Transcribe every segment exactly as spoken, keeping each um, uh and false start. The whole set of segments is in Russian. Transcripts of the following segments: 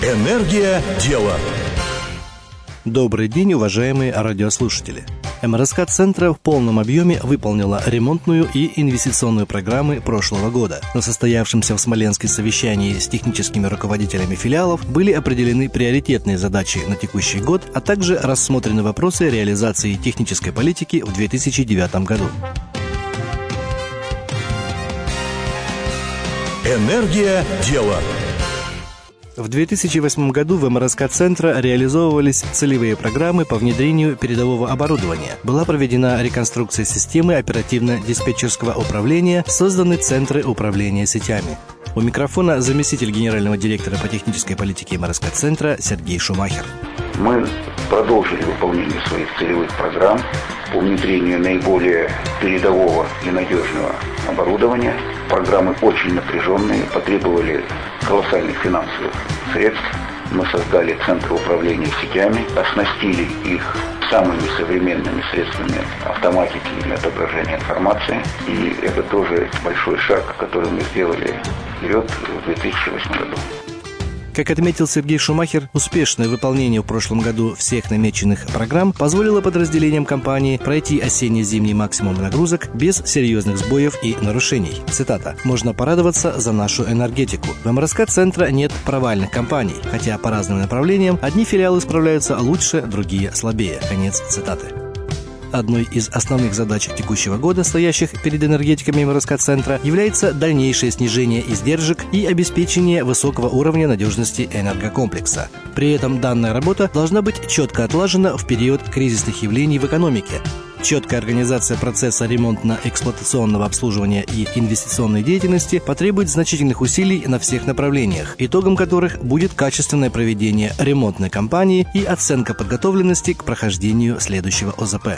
Энергия дела. Добрый день, уважаемые радиослушатели. эм эр эс ка-центра в полном объеме выполнила ремонтную и инвестиционную программы прошлого года. На состоявшемся в Смоленске совещании с техническими руководителями филиалов были определены приоритетные задачи на текущий год, а также рассмотрены вопросы реализации технической политики в две тысячи девятом году. Энергия дела. В две тысячи восьмом году в эм эр эс ка-центра реализовывались целевые программы по внедрению передового оборудования. Была проведена реконструкция системы оперативно-диспетчерского управления, созданы центры управления сетями. У микрофона заместитель генерального директора по технической политике эм эр эс ка-центра Сергей Шумахер. Мы продолжили выполнение своих целевых программ по внедрению наиболее передового и надежного оборудования. Программы очень напряженные, потребовали колоссальных финансовых средств. Мы создали центры управления сетями, оснастили их самыми современными средствами автоматики и отображения информации. И это тоже большой шаг, который мы сделали вперед в две тысячи восьмом году. Как отметил Сергей Шумахер, успешное выполнение в прошлом году всех намеченных программ позволило подразделениям компании пройти осенне-зимний максимум нагрузок без серьезных сбоев и нарушений. Цитата. «Можно порадоваться за нашу энергетику. В эм эр эс ка-центра нет провальных компаний, хотя по разным направлениям одни филиалы справляются лучше, другие слабее». Конец цитаты. Одной из основных задач текущего года, стоящих перед энергетиками эм эр эс ка-центра, является дальнейшее снижение издержек и обеспечение высокого уровня надежности энергокомплекса. При этом данная работа должна быть четко отлажена в период кризисных явлений в экономике. Четкая организация процесса ремонтно-эксплуатационного обслуживания и инвестиционной деятельности потребует значительных усилий на всех направлениях, итогом которых будет качественное проведение ремонтной кампании и оценка подготовленности к прохождению следующего о зэ пэ.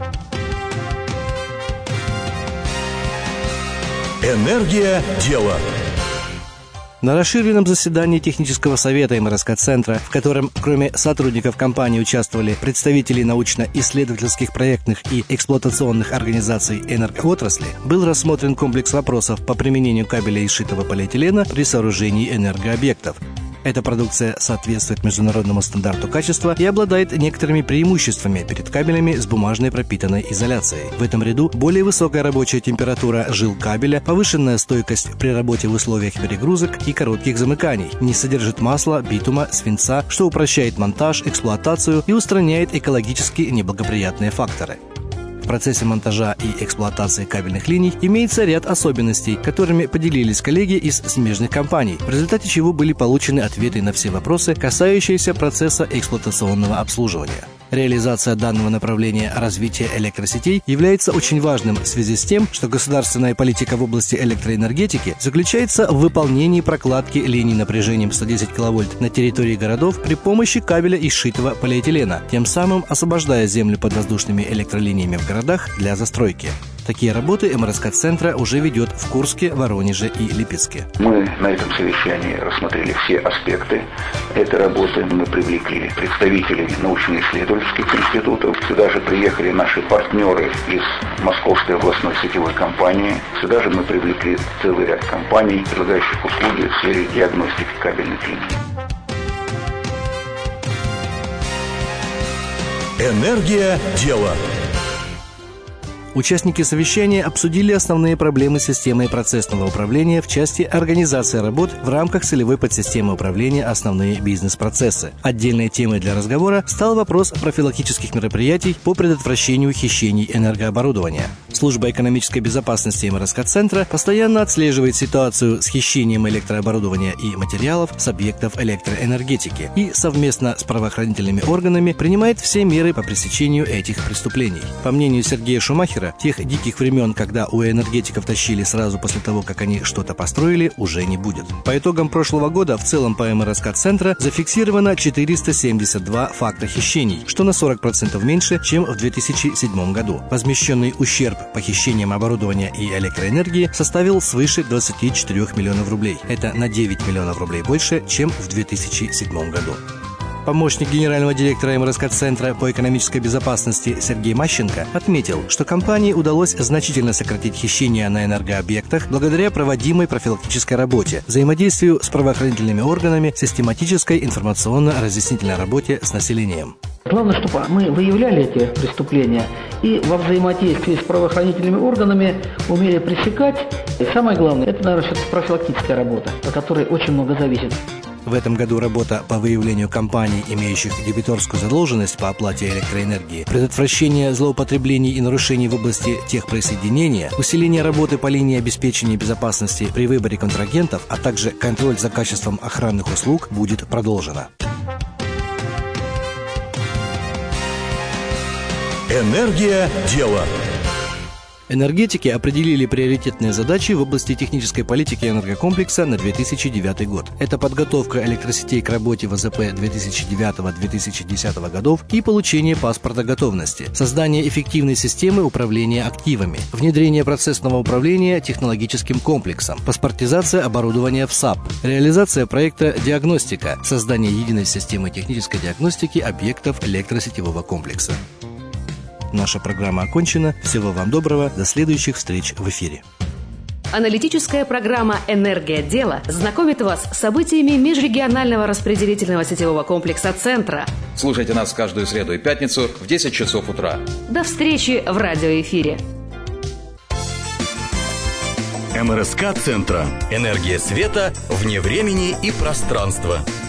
Энергия дела. На расширенном заседании технического совета эм эр эс ка-центра, в котором кроме сотрудников компании участвовали представители научно-исследовательских проектных и эксплуатационных организаций энергоотрасли, был рассмотрен комплекс вопросов по применению кабеля из сшитого полиэтилена при сооружении энергообъектов. Эта продукция соответствует международному стандарту качества и обладает некоторыми преимуществами перед кабелями с бумажной пропитанной изоляцией. В этом ряду более высокая рабочая температура жил кабеля, повышенная стойкость при работе в условиях перегрузок и коротких замыканий, не содержит масла, битума, свинца, что упрощает монтаж, эксплуатацию и устраняет экологически неблагоприятные факторы. В процессе монтажа и эксплуатации кабельных линий имеется ряд особенностей, которыми поделились коллеги из смежных компаний, в результате чего были получены ответы на все вопросы, касающиеся процесса эксплуатационного обслуживания. Реализация данного направления развития электросетей является очень важным в связи с тем, что государственная политика в области электроэнергетики заключается в выполнении прокладки линий напряжением сто десять киловольт на территории городов при помощи кабеля из сшитого полиэтилена, тем самым освобождая землю под воздушными электролиниями в городах для застройки. Такие работы эм эр эс ка-центра уже ведет в Курске, Воронеже и Липецке. Мы на этом совещании рассмотрели все аспекты этой работы. Мы привлекли представителей научно-исследовательских институтов. Сюда же приехали наши партнеры из Московской областной сетевой компании. Сюда же мы привлекли целый ряд компаний, предлагающих услуги в сфере диагностики кабельных линий. Энергия дела. Участники совещания обсудили основные проблемы системы процессного управления в части организации работ в рамках целевой подсистемы управления «Основные бизнес-процессы». Отдельной темой для разговора стал вопрос профилактических мероприятий по предотвращению хищений энергооборудования. Служба экономической безопасности эм эр эс ка-центра постоянно отслеживает ситуацию с хищением электрооборудования и материалов с объектов электроэнергетики и совместно с правоохранительными органами принимает все меры по пресечению этих преступлений. По мнению Сергея Шумахера, тех диких времен, когда у энергетиков тащили сразу после того, как они что-то построили, уже не будет. По итогам прошлого года в целом по эм эр эс ка-центра зафиксировано четыреста семьдесят два факта хищений, что на сорок процентов меньше, чем в две тысячи седьмом году. Возмещенный ущерб по хищениям оборудования и электроэнергии составил свыше двадцати четырёх миллионов рублей. Это на девять миллионов рублей больше, чем в две тысячи седьмом году. Помощник генерального директора эм эр эс ка-центра по экономической безопасности Сергей Мащенко отметил, что компании удалось значительно сократить хищение на энергообъектах благодаря проводимой профилактической работе, взаимодействию с правоохранительными органами, систематической информационно-разъяснительной работе с населением. Главное, чтобы мы выявляли эти преступления и во взаимодействии с правоохранительными органами умели пресекать. И самое главное, это, наверное, все-таки профилактическая работа, от которой очень много зависит. В этом году работа по выявлению компаний, имеющих дебиторскую задолженность по оплате электроэнергии, предотвращение злоупотреблений и нарушений в области техприсоединения, усиление работы по линии обеспечения безопасности при выборе контрагентов, а также контроль за качеством охранных услуг будет продолжена. Энергия дела. Энергетики определили приоритетные задачи в области технической политики энергокомплекса на две тысячи девятый год. Это подготовка электросетей к работе в а зэ пэ две тысячи девятого — две тысячи десятого годов и получение паспорта готовности, создание эффективной системы управления активами, внедрение процессного управления технологическим комплексом, паспортизация оборудования в САП, реализация проекта «Диагностика», создание единой системы технической диагностики объектов электросетевого комплекса. Наша программа окончена. Всего вам доброго. До следующих встреч в эфире. Аналитическая программа «Энергия дела» знакомит вас с событиями межрегионального распределительного сетевого комплекса «Центра». Слушайте нас каждую среду и пятницу в десять часов утра. До встречи в радиоэфире. эм эр эс ка-центра. Энергия света вне времени и пространства.